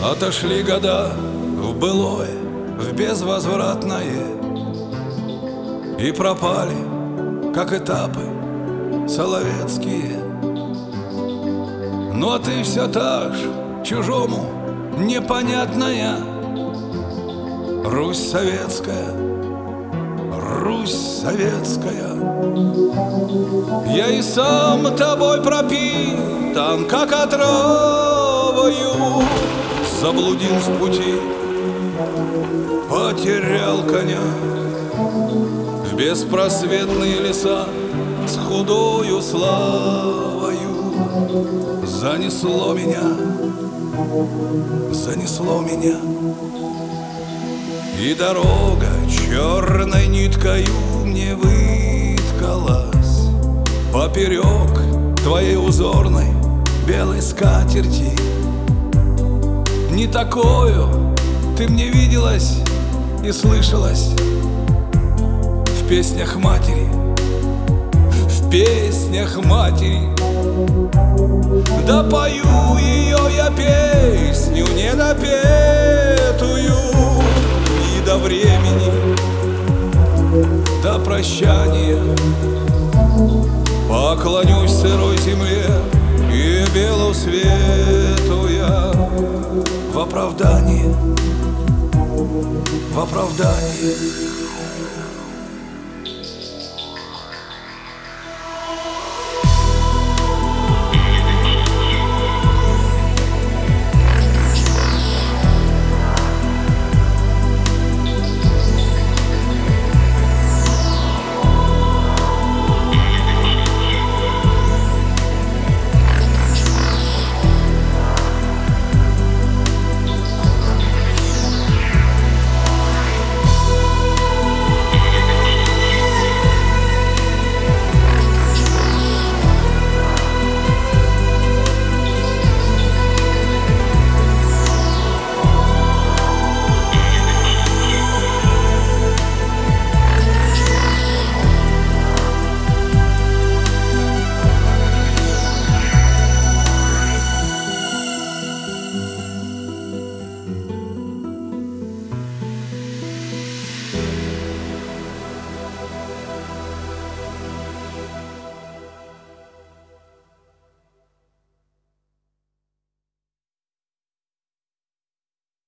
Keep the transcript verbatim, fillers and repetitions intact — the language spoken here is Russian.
Отошли года в былое, в безвозвратное, и пропали, как этапы соловецкие. Ну а ты все так ж чужому непонятная. Русь советская, Русь советская. Я и сам тобой пропитан, как отравою. Заблудил в пути, потерял коня в беспросветные леса с худою славою. Занесло меня, занесло меня, и дорога черной ниткою мне выткалась поперек твоей узорной белой скатерти. Не такою ты мне виделась и слышалась в песнях матери, в песнях матери. Да пою ее я песню недопетую, и до времени, до прощания поклонюсь сырой земле и белу свету я в оправдании, в оправдании.